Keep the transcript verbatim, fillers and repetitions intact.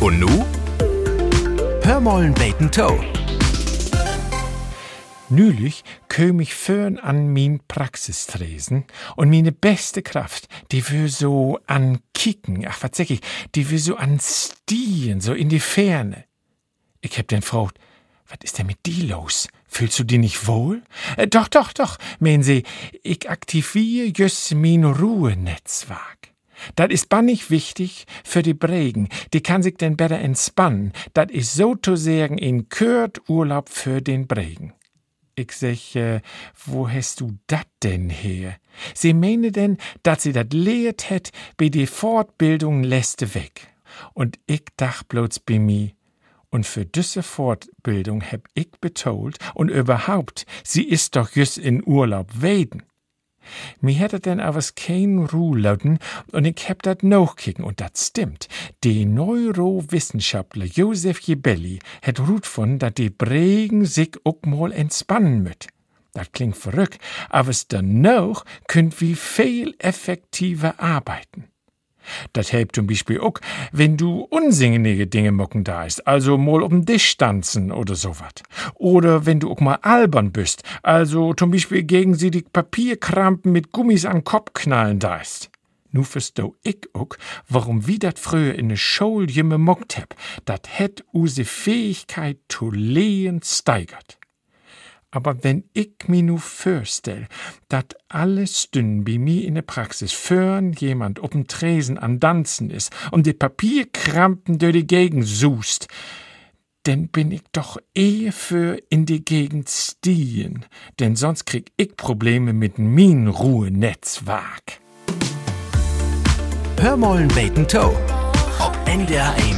Und nu? Hör mollen beten Toe. Nülich köm ich fürn an min Praxistresen und meine beste Kraft, die will so an Kicken, ach was sag ich, die will so an Stien, so in die Ferne. Ich hab den fragt, was ist denn mit die los? Fühlst du dich nicht wohl? Äh, doch, doch, doch, meinen sie, ich aktiviere just min Ruhenetzwerk. Das ist bannig wichtig für die Bregen, die kann sich denn besser entspannen. Das ist sozusagen in Kürt Urlaub für den Bregen. Ich sag, äh, wo hast du dat denn her? Sie meine denn, dass sie dat lehrt het, bei die Fortbildung läste weg. Und ich dach bloß bei mi. Und für diese Fortbildung hab ich betolt, und überhaupt, sie ist doch just in Urlaub weden. Mir hätte denn aber kein Ruh lauten, und ich hab dat nachkicken, und dat stimmt. Die Neurowissenschaftler Josef Jebelli het Rut von, dat die Bregen sich auch mal entspannen müt. Dat klingt verrückt, aber es danach könnt wie viel effektiver arbeiten. Das hilft zum Beispiel auch, wenn du unsinnige Dinge mocken da ist, also mal um Tisch stanzen oder sowas. Oder wenn du auch mal albern bist, also zum Beispiel gegen sie die Papierkrampen mit Gummis an Kopf knallen da ist. Nu versteh ich auch, warum wie dat früher in der Schule jimme mockt hab, dat het use Fähigkeit zu lehen steigert. Aber wenn ich mir nu vorstell, dat alles Stunden bei mir in der Praxis förn jemand ob'n Tresen an Danzen is und die Papierkrampen durch die Gegend suchst, denn bin ich doch eher für in die Gegend stehen, denn sonst krieg ich Probleme mit min Ruhenetzwerk. Hör mollen beten Toe. Ob N D R eins